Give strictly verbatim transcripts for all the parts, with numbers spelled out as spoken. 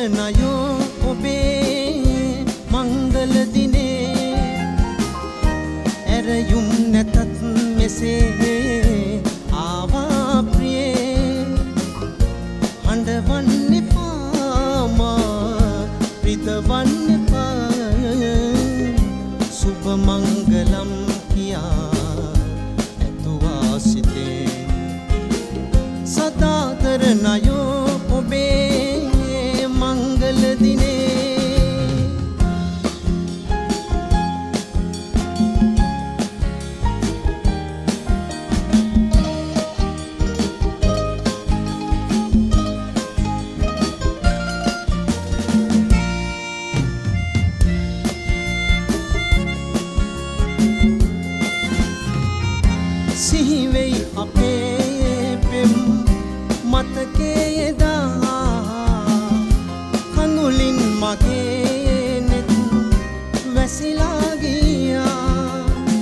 කරනයෝ ඔබේ මංගල දිනේ ඇරයුම් නැතත් මෙසේ ආවා ප්‍රියේ හඬවන්න එපා මා රිදවන්න එපා සුබ මංගලම් කියා ඇතුවා සිතේ සදා කරනයෝ ඔබේ මංගල දිනේ සිහිවෙයි අපේ පෙම් මතකයේ දා කඳුලින් මගේ නෙත් වැසිලා ගියා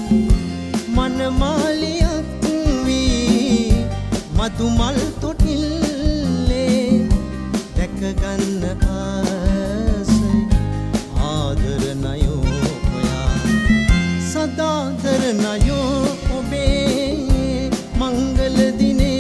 මනමාලියක් වී මදුමල් තොටිල්ලේ දැක ගන්න ආසයි ආදරණයෝ ඔයා සදාදරණයෝ ඔබේ මංගල දිනේ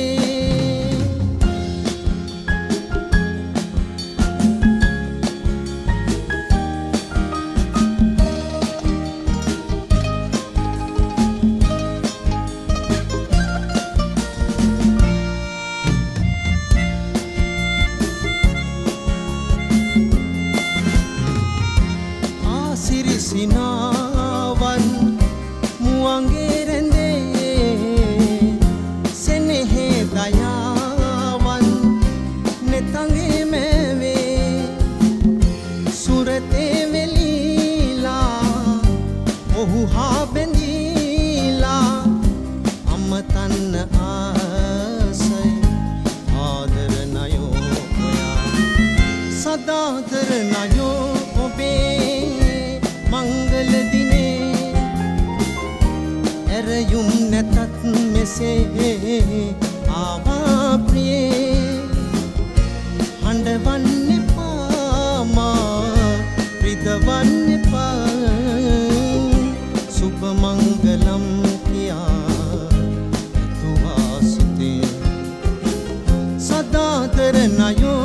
සිනාවන් මුවන්ගේ රැඳේ සෙනෙහෙ දයාවන් නෙතගේ මැවේ සුරතේ වෙලීලා ඔහු හා බැඳීලා අමතන්න ආසයි ආදරණයෝ ඔයා සදාදරණයෝ ඔබේ මංගල දිනේ ඇරයුම් නැතත් මෙසේ ආවා ප්‍රියේ හඬවන්න එපා මා රිදවන්න එපා සුබ මංගලම් කියා ඇතුවා සිතේ සදාදරණයෝ